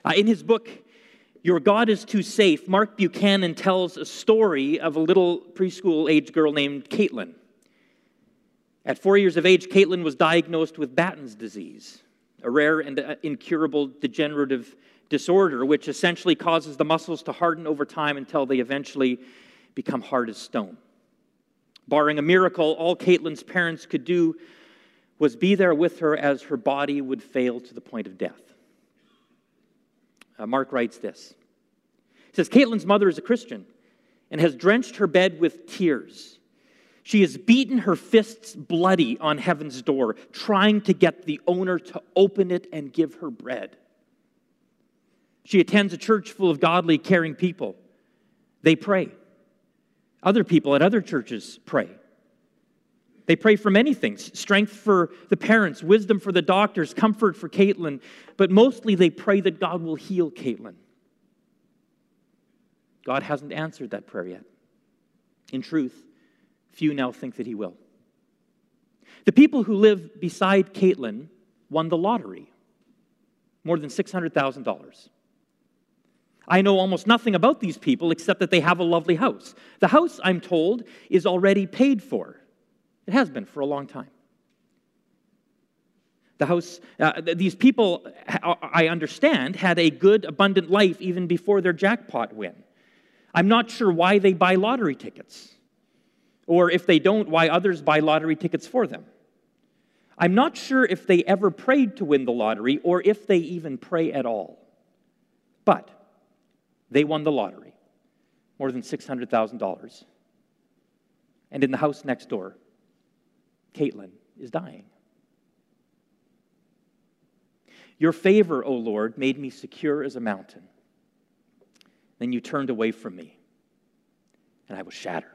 In his book, Your God is Too Safe, Mark Buchanan tells a story of a little preschool-age girl named Caitlin. At 4 years of age, Caitlin was diagnosed with Batten's disease, a rare and incurable degenerative disorder which essentially causes the muscles to harden over time until they eventually become hard as stone. Barring a miracle, all Caitlin's parents could do was be there with her as her body would fail to the point of death. Mark writes this. He says, Caitlin's mother is a Christian and has drenched her bed with tears. She has beaten her fists bloody on heaven's door, trying to get the owner to open it and give her bread. She attends a church full of godly, caring people. They pray. Other people at other churches pray. They pray for many things: strength for the parents, wisdom for the doctors, comfort for Caitlin, but mostly they pray that God will heal Caitlin. God hasn't answered that prayer yet. In truth, few now think that he will. The people who live beside Caitlin won the lottery, more than $600,000. I know almost nothing about these people except that they have a lovely house. The house, I'm told, is already paid for. It has been for a long time. The house, these people, I understand, had a good, abundant life even before their jackpot win. I'm not sure why they buy lottery tickets, or if they don't, why others buy lottery tickets for them. I'm not sure if they ever prayed to win the lottery, or if they even pray at all. But they won the lottery, more than $600,000. And in the house next door, Caitlin is dying. Your favor, O Lord, made me secure as a mountain. Then you turned away from me, and I was shattered.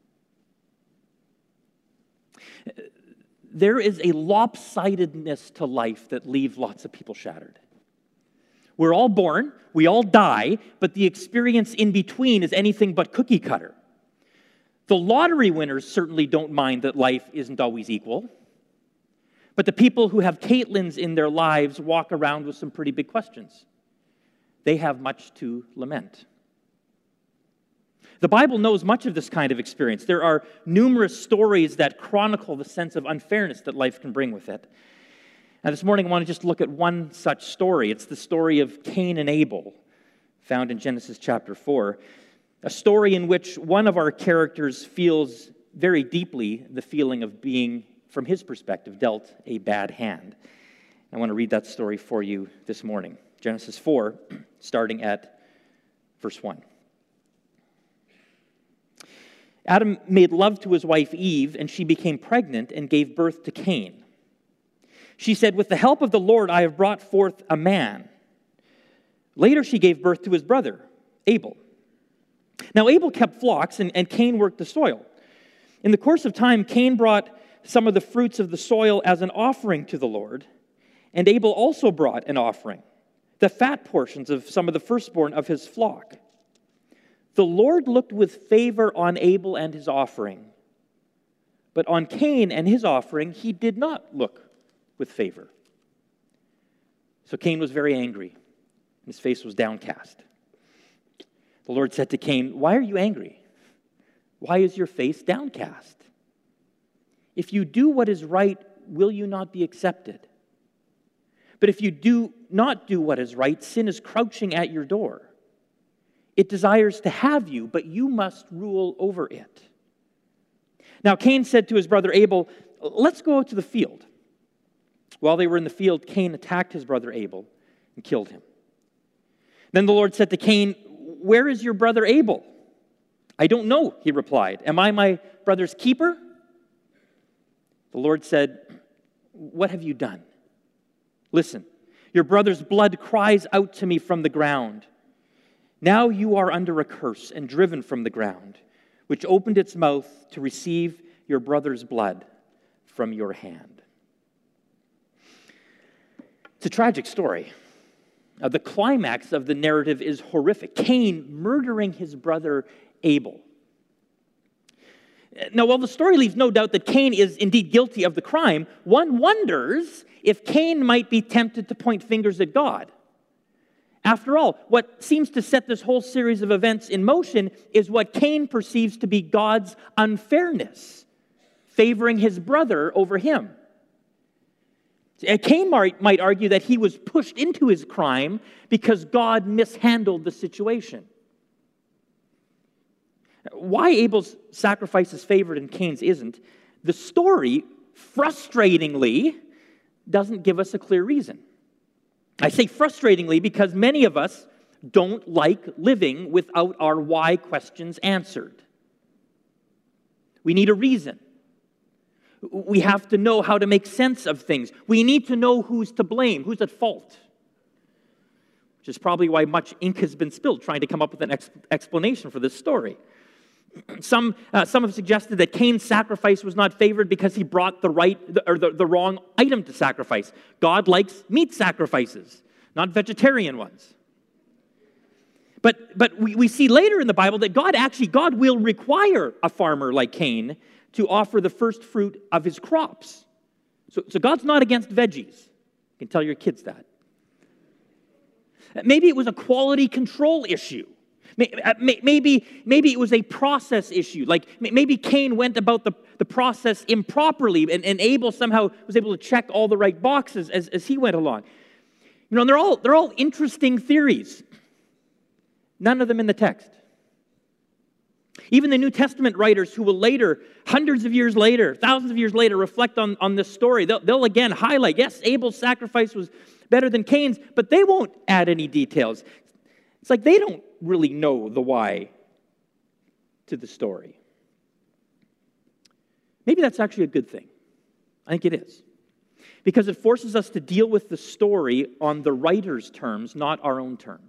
There is a lopsidedness to life that leaves lots of people shattered. We're all born, we all die, but the experience in between is anything but cookie cutter. The lottery winners certainly don't mind that life isn't always equal, but the people who have Caitlins in their lives walk around with some pretty big questions. They have much to lament. The Bible knows much of this kind of experience. There are numerous stories that chronicle the sense of unfairness that life can bring with it. Now, this morning I want to just look at one such story. It's the story of Cain and Abel, found in Genesis chapter 4. A story in which one of our characters feels very deeply the feeling of being, from his perspective, dealt a bad hand. I want to read that story for you this morning. Genesis 4, starting at verse 1. Adam made love to his wife Eve, and she became pregnant and gave birth to Cain. She said, "With the help of the Lord, I have brought forth a man." Later, she gave birth to his brother, Abel. Now, Abel kept flocks, and Cain worked the soil. In the course of time, Cain brought some of the fruits of the soil as an offering to the Lord, and Abel also brought an offering, the fat portions of some of the firstborn of his flock. The Lord looked with favor on Abel and his offering, but on Cain and his offering he did not look with favor. So Cain was very angry, and his face was downcast. The Lord said to Cain, "Why are you angry? Why is your face downcast? If you do what is right, will you not be accepted? But if you do not do what is right, sin is crouching at your door. It desires to have you, but you must rule over it." Now Cain said to his brother Abel, "Let's go out to the field." While they were in the field, Cain attacked his brother Abel and killed him. Then the Lord said to Cain, "Where is your brother Abel?" "I don't know," he replied. "Am I my brother's keeper?" The Lord said, "What have you done? Listen, your brother's blood cries out to me from the ground. Now you are under a curse and driven from the ground, which opened its mouth to receive your brother's blood from your hand." It's a tragic story. The climax of the narrative is horrific. Cain murdering his brother Abel. Now, while the story leaves no doubt that Cain is indeed guilty of the crime, one wonders if Cain might be tempted to point fingers at God. After all, what seems to set this whole series of events in motion is what Cain perceives to be God's unfairness, favoring his brother over him. Cain might argue that he was pushed into his crime because God mishandled the situation. Why Abel's sacrifice is favored and Cain's isn't, the story, frustratingly, doesn't give us a clear reason. I say frustratingly because many of us don't like living without our why questions answered. We need a reason. We have to know how to make sense of things. We need to know who's to blame, who's at fault. Which is probably why much ink has been spilled trying to come up with an explanation for this story. Some have suggested that Cain's sacrifice was not favored because he brought the wrong item to sacrifice. God likes meat sacrifices, not vegetarian ones. But we see later in the Bible that God will require a farmer like Cain to offer the first fruit of his crops. So God's not against veggies. You can tell your kids that. Maybe it was a quality control issue. Maybe it was a process issue. Like maybe Cain went about the process improperly, and Abel somehow was able to check all the right boxes as he went along. You know, they're all interesting theories. None of them in the text. Even the New Testament writers who will later, hundreds of years later, thousands of years later, reflect on this story, they'll again highlight, yes, Abel's sacrifice was better than Cain's, but they won't add any details. It's like they don't really know the why to the story. Maybe that's actually a good thing. I think it is. Because it forces us to deal with the story on the writer's terms, not our own terms.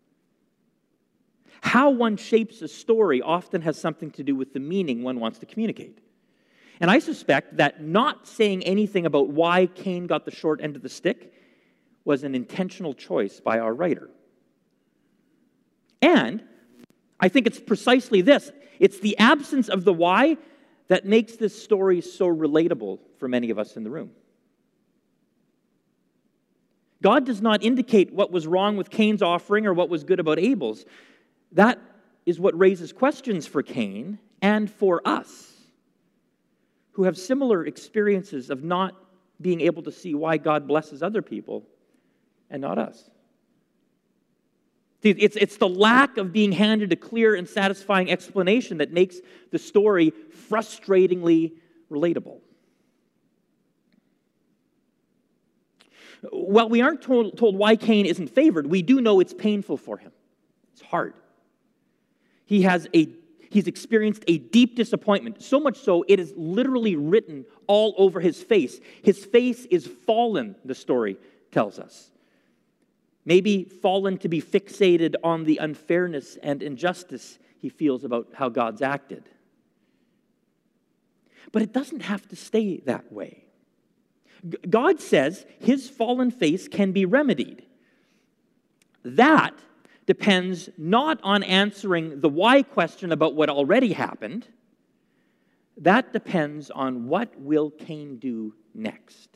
How one shapes a story often has something to do with the meaning one wants to communicate. And I suspect that not saying anything about why Cain got the short end of the stick was an intentional choice by our writer. And I think it's precisely this. It's the absence of the why that makes this story so relatable for many of us in the room. God does not indicate what was wrong with Cain's offering or what was good about Abel's. That is what raises questions for Cain and for us, who have similar experiences of not being able to see why God blesses other people and not us. It's the lack of being handed a clear and satisfying explanation that makes the story frustratingly relatable. While we aren't told why Cain isn't favored, we do know it's painful for him. It's hard. He's experienced a deep disappointment, so much so it is literally written all over his face. His face is fallen, the story tells us. Maybe fallen to be fixated on the unfairness and injustice he feels about how God's acted. But it doesn't have to stay that way. God says his fallen face can be remedied. That depends not on answering the why question about what already happened. That depends on what will Cain do next.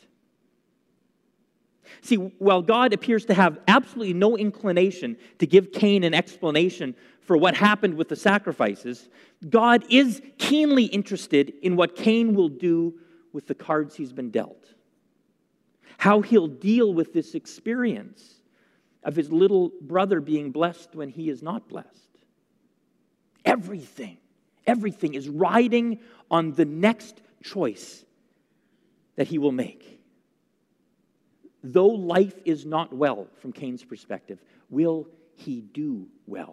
See, while God appears to have absolutely no inclination to give Cain an explanation for what happened with the sacrifices, God is keenly interested in what Cain will do with the cards he's been dealt. How he'll deal with this experience of his little brother being blessed when he is not blessed. Everything is riding on the next choice that he will make. Though life is not well from Cain's perspective, will he do well?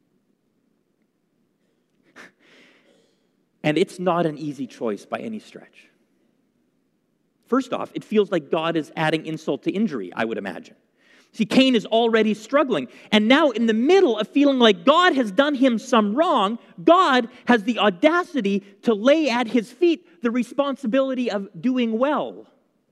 And it's not an easy choice by any stretch. First off, it feels like God is adding insult to injury, I would imagine. See, Cain is already struggling, and now in the middle of feeling like God has done him some wrong, God has the audacity to lay at his feet the responsibility of doing well.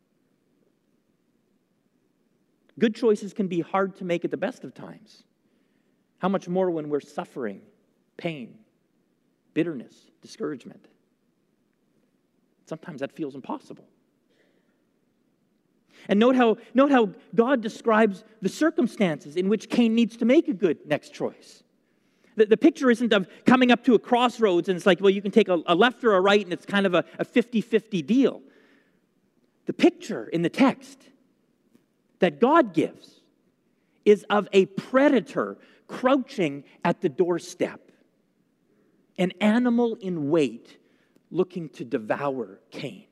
Good choices can be hard to make at the best of times. How much more when we're suffering, pain, bitterness, discouragement? Sometimes that feels impossible. And note how God describes the circumstances in which Cain needs to make a good next choice. The picture isn't of coming up to a crossroads and it's like, well, you can take a left or a right and it's kind of a 50-50 deal. The picture in the text that God gives is of a predator crouching at the doorstep, an animal in wait looking to devour Cain.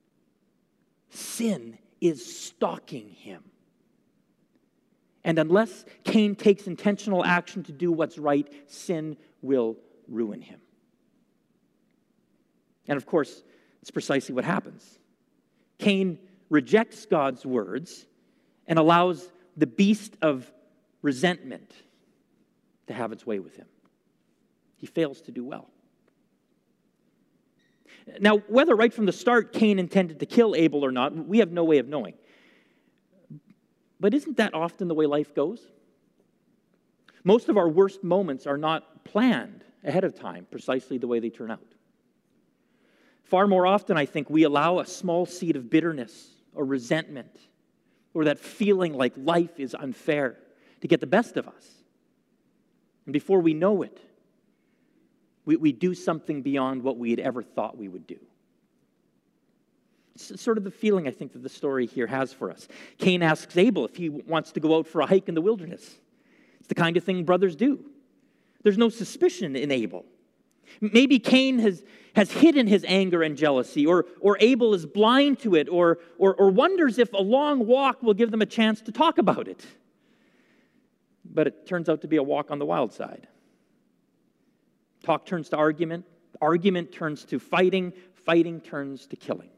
Sin is stalking him. And unless Cain takes intentional action to do what's right, sin will ruin him. And of course, it's precisely what happens. Cain rejects God's words and allows the beast of resentment to have its way with him. He fails to do well. Now, whether right from the start Cain intended to kill Abel or not, we have no way of knowing. But isn't that often the way life goes? Most of our worst moments are not planned ahead of time, precisely the way they turn out. Far more often, I think, we allow a small seed of bitterness or resentment or that feeling like life is unfair to get the best of us. And before we know it, we do something beyond what we had ever thought we would do. It's sort of the feeling, I think, that the story here has for us. Cain asks Abel if he wants to go out for a hike in the wilderness. It's the kind of thing brothers do. There's no suspicion in Abel. Maybe Cain has hidden his anger and jealousy, or Abel is blind to it, or wonders if a long walk will give them a chance to talk about it. But it turns out to be a walk on the wild side. Talk turns to argument. Argument turns to fighting. Fighting turns to killing.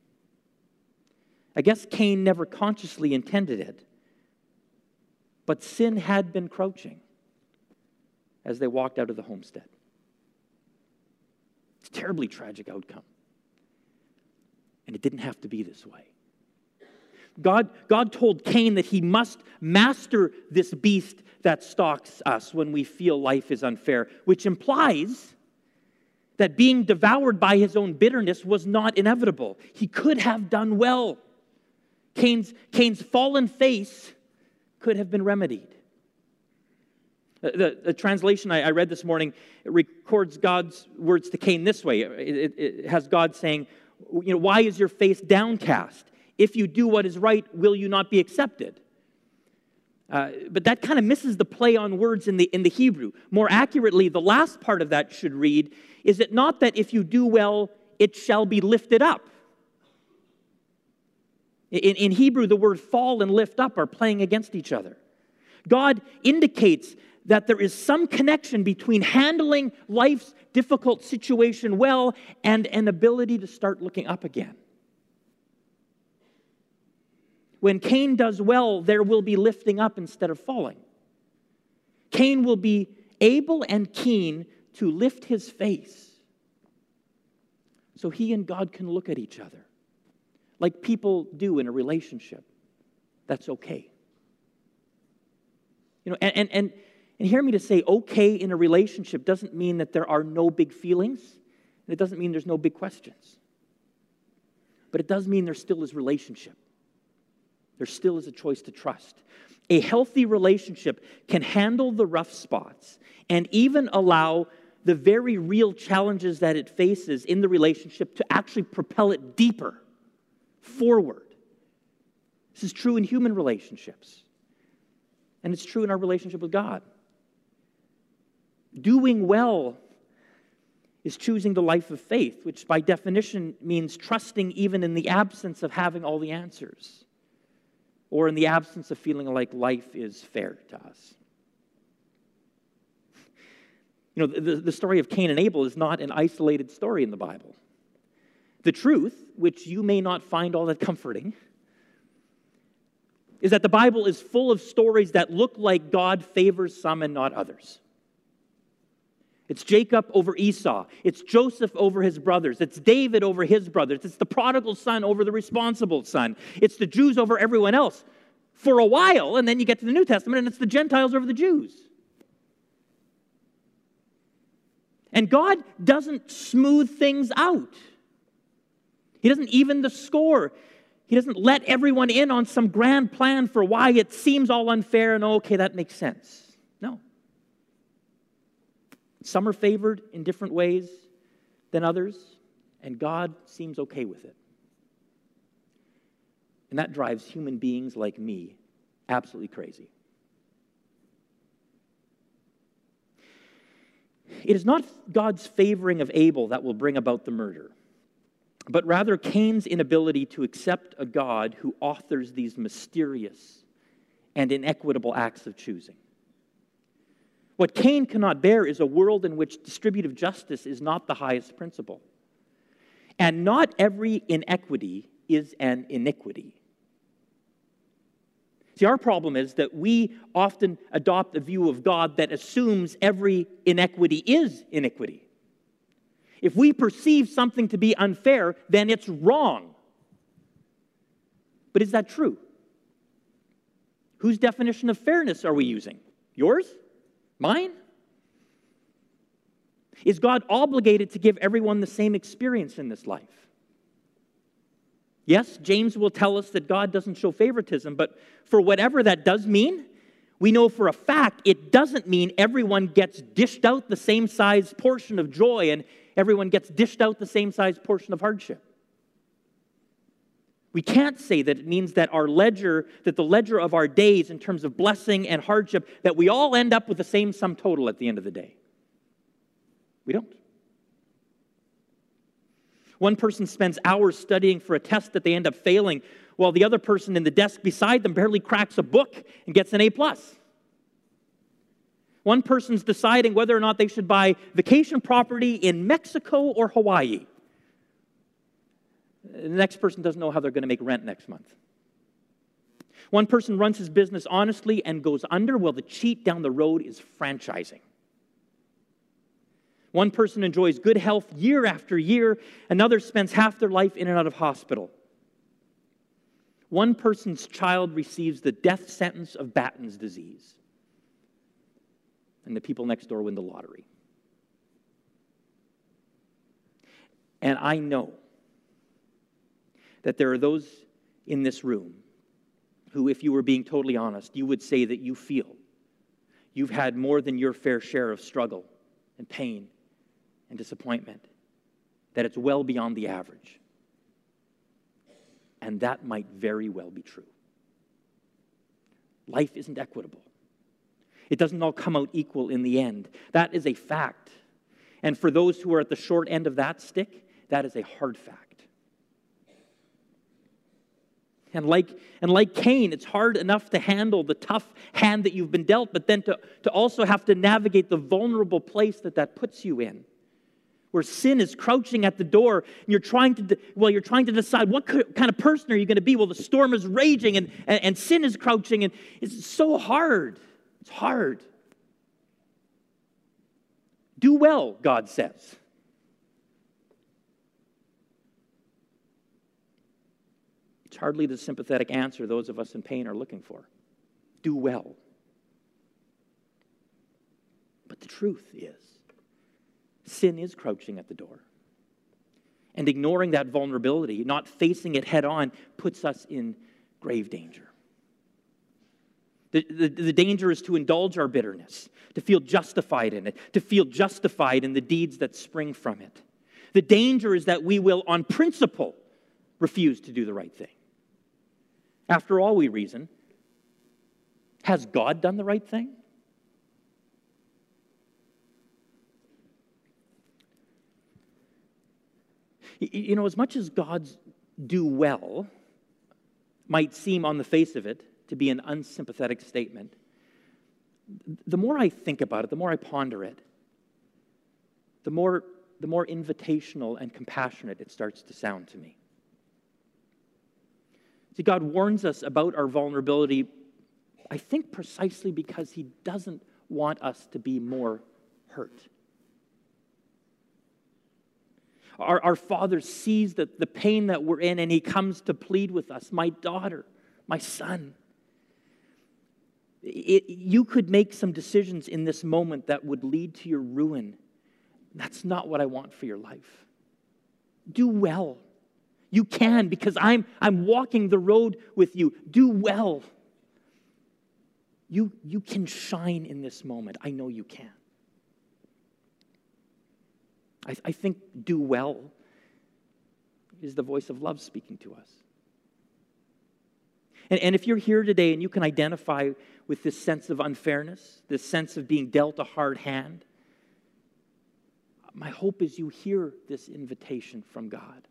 I guess Cain never consciously intended it, but sin had been crouching as they walked out of the homestead. It's a terribly tragic outcome. And it didn't have to be this way. God told Cain that he must master this beast that stalks us when we feel life is unfair, which implies that being devoured by his own bitterness was not inevitable. He could have done well. Cain's fallen face could have been remedied. The translation I read this morning records God's words to Cain this way. It has God saying, why is your face downcast? If you do what is right, will you not be accepted? But that kind of misses the play on words in the Hebrew. More accurately, the last part of that should read, is it not that if you do well, it shall be lifted up? In Hebrew, the word fall and lift up are playing against each other. God indicates that there is some connection between handling life's difficult situation well and an ability to start looking up again. When Cain does well, there will be lifting up instead of falling. Cain will be able and keen to lift his face so he and God can look at each other like people do in a relationship. That's okay. And hear me to say okay in a relationship doesn't mean that there are no big feelings, and it doesn't mean there's no big questions. But it does mean there still is relationship. There still is a choice to trust. A healthy relationship can handle the rough spots and even allow the very real challenges that it faces in the relationship to actually propel it deeper, forward. This is true in human relationships. And it's true in our relationship with God. Doing well is choosing the life of faith, which by definition means trusting even in the absence of having all the answers, or in the absence of feeling like life is fair to us. The story of Cain and Abel is not an isolated story in the Bible. The truth, which you may not find all that comforting, is that the Bible is full of stories that look like God favors some and not others. It's Jacob over Esau. It's Joseph over his brothers. It's David over his brothers. It's the prodigal son over the responsible son. It's the Jews over everyone else for a while, and then you get to the New Testament, and it's the Gentiles over the Jews. And God doesn't smooth things out. He doesn't even the score. He doesn't let everyone in on some grand plan for why it seems all unfair and, okay, that makes sense. No. Some are favored in different ways than others, and God seems okay with it. And that drives human beings like me absolutely crazy. It is not God's favoring of Abel that will bring about the murder, but rather Cain's inability to accept a God who authors these mysterious and inequitable acts of choosing. What Cain cannot bear is a world in which distributive justice is not the highest principle. And not every inequity is an iniquity. See, our problem is that we often adopt a view of God that assumes every inequity is iniquity. If we perceive something to be unfair, then it's wrong. But is that true? Whose definition of fairness are we using? Yours? Mine? Is God obligated to give everyone the same experience in this life? Yes, James will tell us that God doesn't show favoritism, but for whatever that does mean, we know for a fact it doesn't mean everyone gets dished out the same size portion of joy and everyone gets dished out the same size portion of hardship. We can't say that it means that the ledger of our days in terms of blessing and hardship, that we all end up with the same sum total at the end of the day. We don't. One person spends hours studying for a test that they end up failing, while the other person in the desk beside them barely cracks a book and gets an A+. One person's deciding whether or not they should buy vacation property in Mexico or Hawaii. The next person doesn't know how they're going to make rent next month. One person runs his business honestly and goes under, while the cheat down the road is franchising. One person enjoys good health year after year. Another spends half their life in and out of hospital. One person's child receives the death sentence of Batten's disease. And the people next door win the lottery. And I know that there are those in this room who, if you were being totally honest, you would say that you feel you've had more than your fair share of struggle and pain and disappointment, that it's well beyond the average. And that might very well be true. Life isn't equitable. It doesn't all come out equal in the end. That is a fact. And for those who are at the short end of that stick, that is a hard fact. And like Cain, it's hard enough to handle the tough hand that you've been dealt, but then to also have to navigate the vulnerable place that puts you in, where sin is crouching at the door, and you're trying to decide what kind of person are you going to be. Well, the storm is raging, and sin is crouching, and it's so hard. It's hard. Do well, God says. It's hardly the sympathetic answer those of us in pain are looking for. Do well. But the truth is, sin is crouching at the door. And ignoring that vulnerability, not facing it head on, puts us in grave danger. The danger is to indulge our bitterness, to feel justified in it, to feel justified in the deeds that spring from it. The danger is that we will, on principle, refuse to do the right thing. After all, we reason, has God done the right thing? You know, as much as God's do well might seem on the face of it to be an unsympathetic statement, the more I think about it, the more I ponder it, the more invitational and compassionate it starts to sound to me. See, God warns us about our vulnerability, I think precisely because He doesn't want us to be more hurt. Our Father sees the pain that we're in, and He comes to plead with us. My daughter, my son, you could make some decisions in this moment that would lead to your ruin. That's not what I want for your life. Do well. You can, because I'm walking the road with you. Do well. You can shine in this moment. I know you can. I think do well is the voice of love speaking to us. And if you're here today and you can identify with this sense of unfairness, this sense of being dealt a hard hand, my hope is you hear this invitation from God.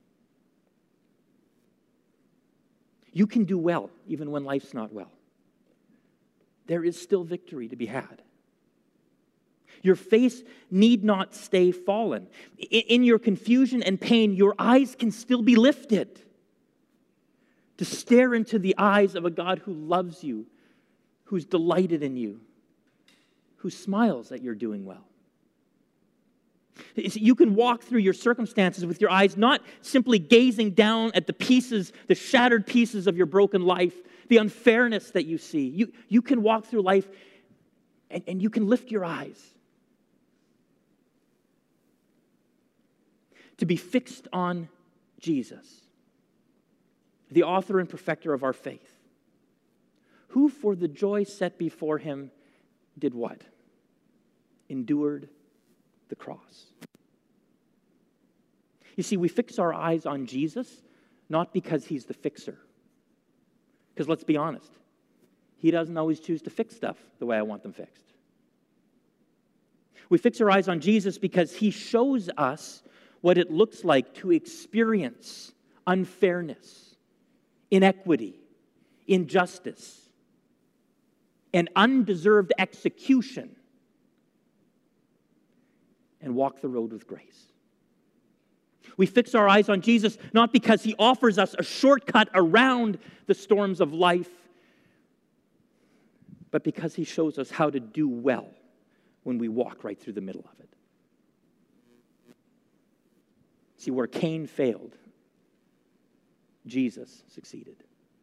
You can do well even when life's not well. There is still victory to be had. Your face need not stay fallen. In your confusion and pain, your eyes can still be lifted to stare into the eyes of a God who loves you, who's delighted in you, who smiles that you're doing well. You can walk through your circumstances with your eyes not simply gazing down at the pieces, the shattered pieces of your broken life, the unfairness that you see. You can walk through life and you can lift your eyes to be fixed on Jesus, the author and perfecter of our faith, who for the joy set before him did what? Endured the cross. You see, we fix our eyes on Jesus not because he's the fixer. Because let's be honest, he doesn't always choose to fix stuff the way I want them fixed. We fix our eyes on Jesus because he shows us what it looks like to experience unfairness, inequity, injustice, and undeserved execution, and walk the road with grace. We fix our eyes on Jesus not because he offers us a shortcut around the storms of life, but because he shows us how to do well when we walk right through the middle of it. See, where Cain failed, Jesus succeeded.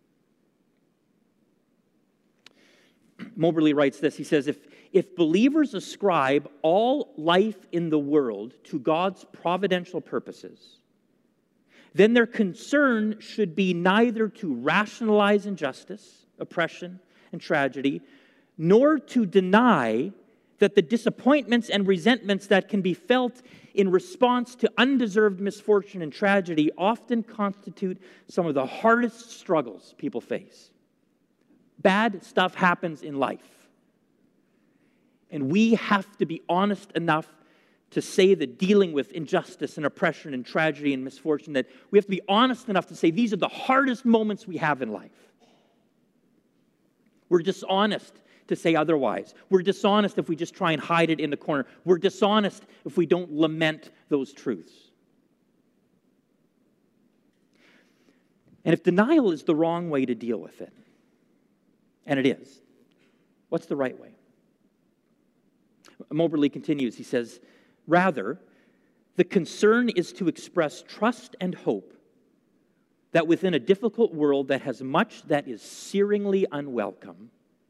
Moberly writes this. He says, if believers ascribe all life in the world to God's providential purposes, then their concern should be neither to rationalize injustice, oppression, and tragedy, nor to deny that the disappointments and resentments that can be felt in response to undeserved misfortune and tragedy often constitute some of the hardest struggles people face. Bad stuff happens in life. And we have to be honest enough to say that dealing with injustice and oppression and tragedy and misfortune, that we have to be honest enough to say these are the hardest moments we have in life. We're dishonest to say otherwise. We're dishonest if we just try and hide it in the corner. We're dishonest if we don't lament those truths. And if denial is the wrong way to deal with it, and it is, what's the right way? Moberly continues. He says, rather, the concern is to express trust and hope that within a difficult world that has much that is searingly unwelcome,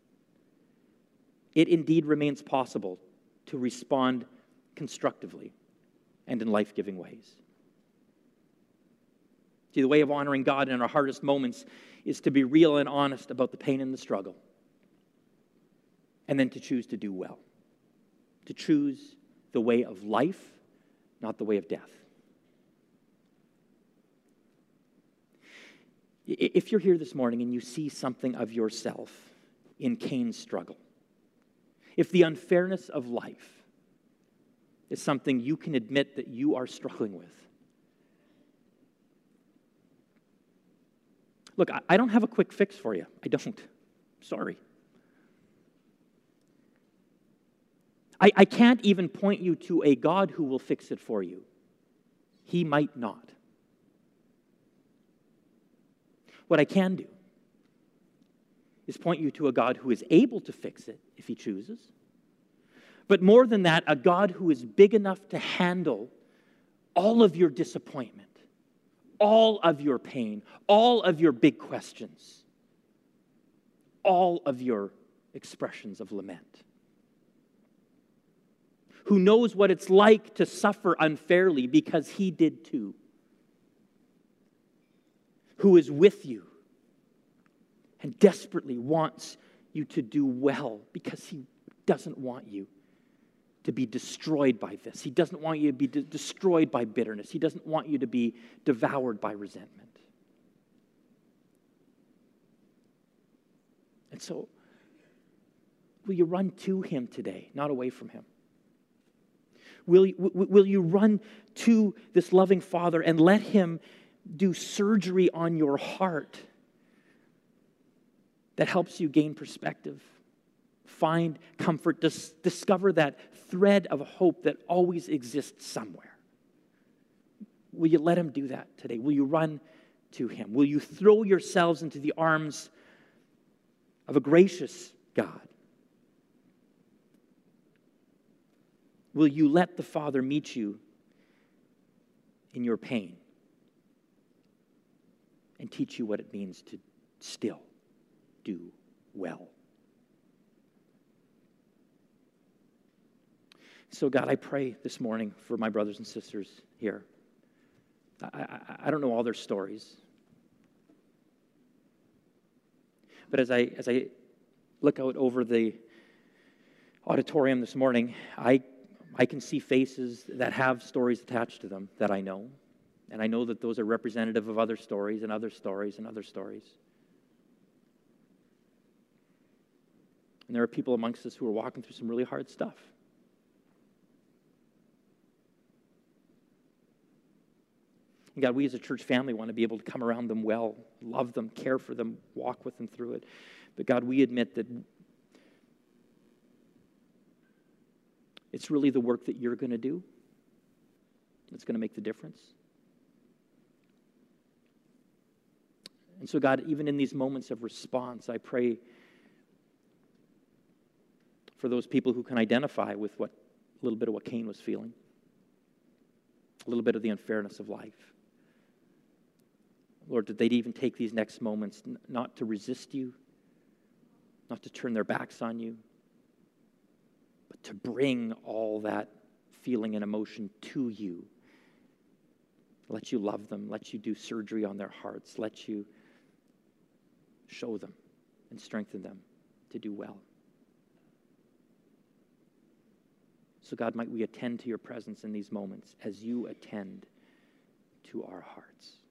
it indeed remains possible to respond constructively and in life-giving ways. See, the way of honoring God in our hardest moments is to be real and honest about the pain and the struggle, and then to choose to do well, to choose the way of life, not the way of death. If you're here this morning and you see something of yourself in Cain's struggle, if the unfairness of life is something you can admit that you are struggling with, look, I don't have a quick fix for you. I don't. Sorry. I can't even point you to a God who will fix it for you. He might not. What I can do is point you to a God who is able to fix it if he chooses. But more than that, a God who is big enough to handle all of your disappointment, all of your pain, all of your big questions, all of your expressions of lament. Who knows what it's like to suffer unfairly because he did too. who is with you and desperately wants you to do well because he doesn't want you to be destroyed by this. He doesn't want you to be destroyed by bitterness. He doesn't want you to be devoured by resentment. And so, will you run to him today, not away from him? Will you run to this loving Father and let him do surgery on your heart that helps you gain perspective, find comfort, discover that thread of hope that always exists somewhere? Will you let him do that today? Will you run to him? Will you throw yourselves into the arms of a gracious God? Will you let the Father meet you in your pain and teach you what it means to still do well? So God, I pray this morning for my brothers and sisters here. I don't know all their stories. But as I look out over the auditorium this morning, I can see faces that have stories attached to them that I know. And I know that those are representative of other stories and other stories and other stories. And there are people amongst us who are walking through some really hard stuff. And God, we as a church family want to be able to come around them well, love them, care for them, walk with them through it. But God, we admit that it's really the work that you're going to do that's going to make the difference. And so, God, even in these moments of response, I pray for those people who can identify with a little bit of what Cain was feeling, a little bit of the unfairness of life. Lord, that they'd even take these next moments not to resist you, not to turn their backs on you, but to bring all that feeling and emotion to you. Let you love them, let you do surgery on their hearts, let you show them and strengthen them to do well. So God, might we attend to your presence in these moments as you attend to our hearts.